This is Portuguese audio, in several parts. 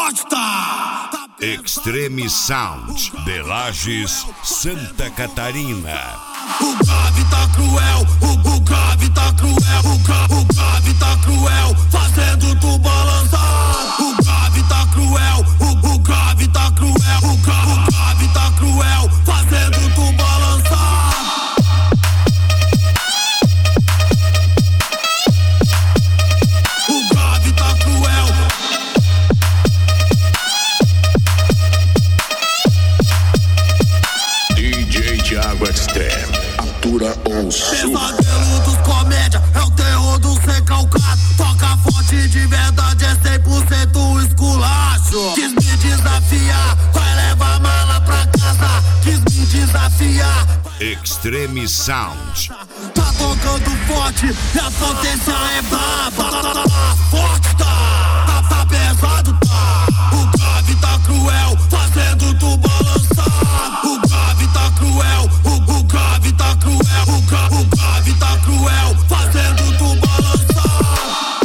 forte tá. Extreme Sound de Lages, Santa Catarina. O grave tá cruel, o grave tá cruel, o grave tá cruel, fazendo tu balançar. O grave tá cruel, o grave tá cruel, o grave tá cruel, fazendo tu balançar. O grave tá cruel. DJ Thiago Extreme, atura ou surta. Pesadelo dos comédia, é o terror do ser calcado. Toca forte de verdade, é 100% esculacho. Quis me desafiar, vai levar mala pra casa. Quis me desafiar. Extreme Sound. Tá tocando forte e a potência é braba. Forte tá pesado tá. O grave tá cruel, fazendo tu balançar. O grave tá cruel, o grave tá cruel, o grave tá cruel, fazendo tu balançar.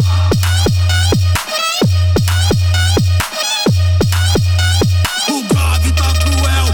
O grave tá cruel.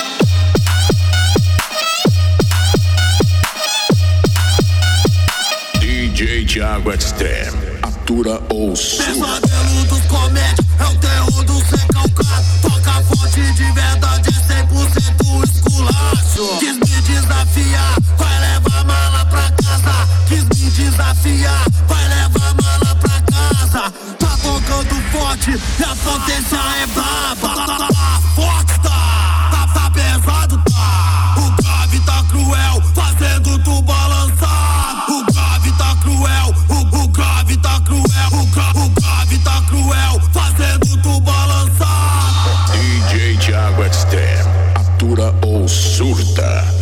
DJ Thiago Extreme, atura ou surta. Pesadelo dos comédia, é o terror do ser calcado. Toca forte de verdade, é 100% esculacho. Quis me desafiar, vai levar mala pra casa. Quis me desafiar, vai levar mala pra casa. Tá tocando forte e a potência é braba. Forte tá pesado tá. O grave tá cruel, fazendo tu balançar. O grave tá cruel, o grave tá cruel, o grave tá cruel, fazendo tu balançar. DJ Thiago Extreme, atura ou surta.